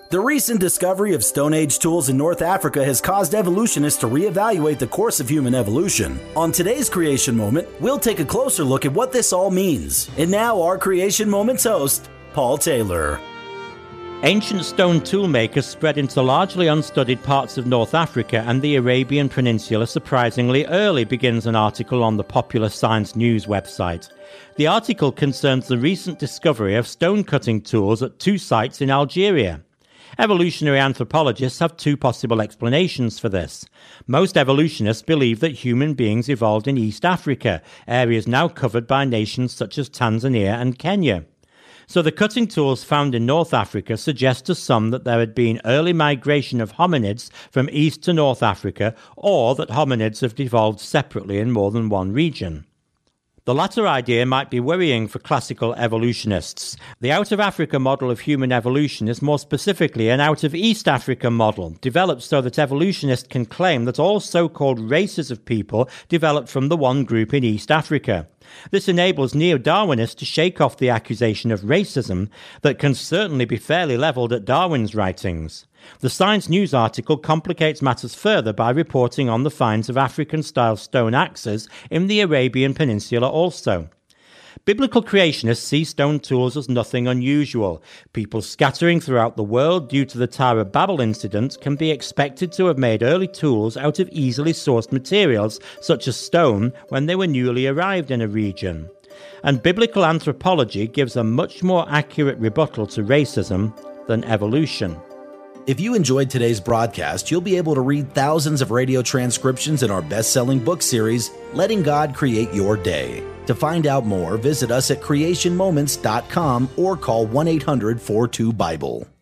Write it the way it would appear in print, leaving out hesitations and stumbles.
The recent discovery of Stone Age tools in North Africa has caused evolutionists to reevaluate the course of human evolution. On today's Creation Moment, we'll take a closer look at what this all means. And now our Creation Moment's host, Paul Taylor. Ancient stone toolmakers spread into largely unstudied parts of North Africa and the Arabian Peninsula surprisingly early, begins an article on the popular Science News website. The article concerns the recent discovery of stone-cutting tools at two sites in Algeria. Evolutionary anthropologists have two possible explanations for this. Most evolutionists believe that human beings evolved in East Africa, areas now covered by nations such as Tanzania and Kenya. So the cutting tools found in North Africa suggest to some that there had been early migration of hominids from East to North Africa, or that hominids have evolved separately in more than one region. The latter idea might be worrying for classical evolutionists. The out-of-Africa model of human evolution is more specifically an out-of-East Africa model, developed so that evolutionists can claim that all so-called races of people developed from the one group in East Africa. This enables neo-Darwinists to shake off the accusation of racism that can certainly be fairly levelled at Darwin's writings. The Science News article complicates matters further by reporting on the finds of African-style stone axes in the Arabian Peninsula also. Biblical creationists see stone tools as nothing unusual. People scattering throughout the world due to the Tower of Babel incident can be expected to have made early tools out of easily sourced materials such as stone when they were newly arrived in a region. And biblical anthropology gives a much more accurate rebuttal to racism than evolution. If you enjoyed today's broadcast, you'll be able to read thousands of radio transcriptions in our best-selling book series, Letting God Create Your Day. To find out more, visit us at creationmoments.com or call 1-800-42-BIBLE.